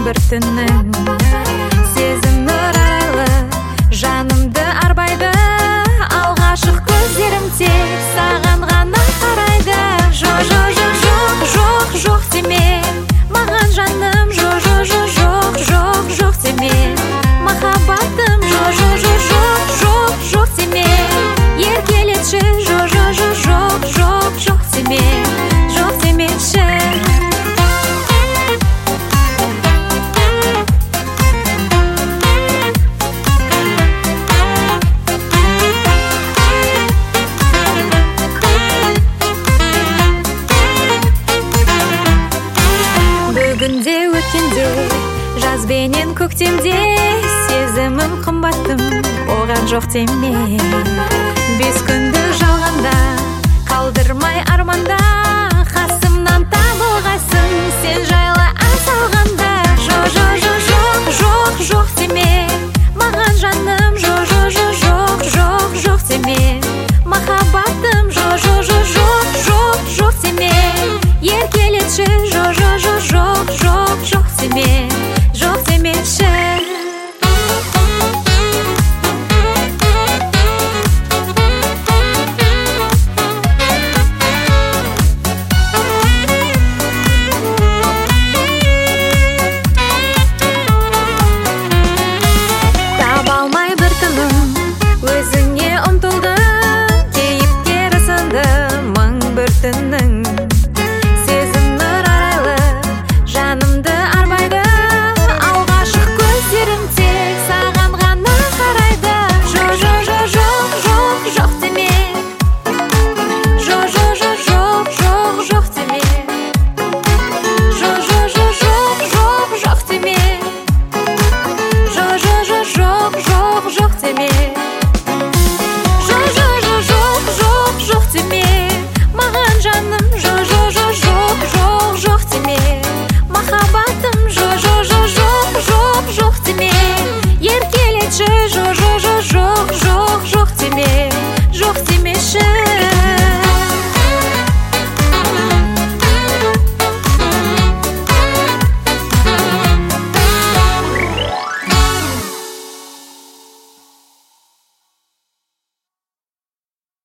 бір түннің сезімі арайлы жанымды арбайды, алғашық көздерім тек саған ғана қарайды. Жоқ деме маған жаным, жоқ деме махаббатым, жоқ деме еркелетші, жоқ демеші. Бүгінде өткенде жазбенен көктемде сезімім қымбаттым, оған жоқ деме. 5 күнді жалғанда қалдырмай арманда, қасымнан табылғайсың сен жайлы ән салғанда. Жоқ деме маған жаным, жоқ деме махаббатым, жоқ деме еркелетші, жоқ демеші.